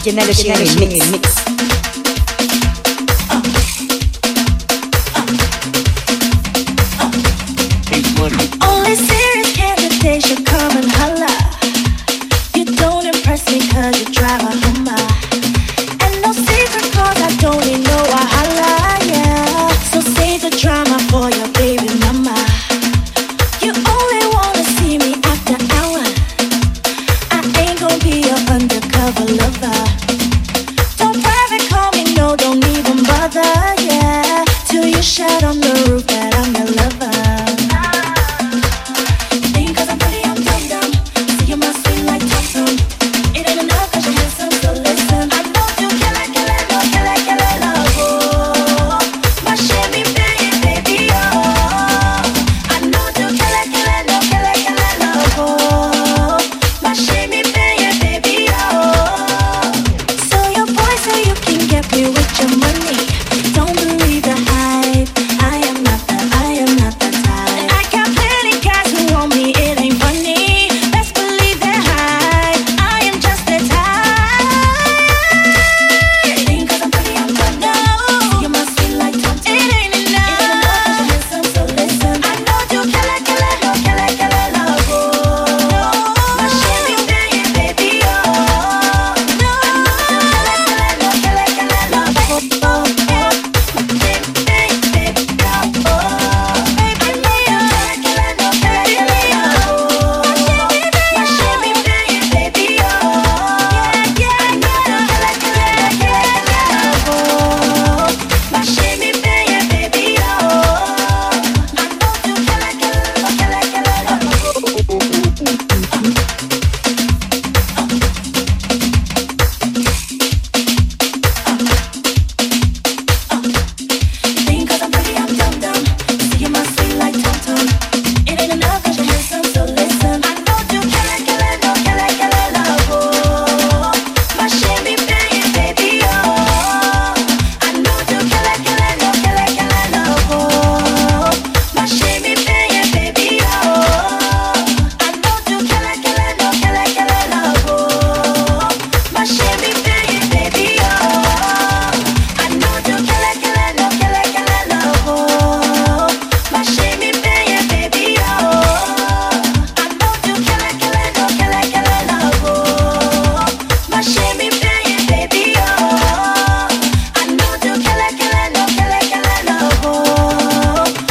Melody Mix. Only serious candidates should come and holla. You don't impress me cause you drive a Hummer. And no secret cause I don't need no Wahala, yeah. So save the drama for your baby mama. You only wanna see me after hours. I ain't gon' be your undercover lover. Don't private call me, no, don't even bother, yeah. Till you shout on the roof that I'm your lover.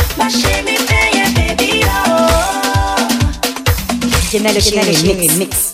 Melody Mix.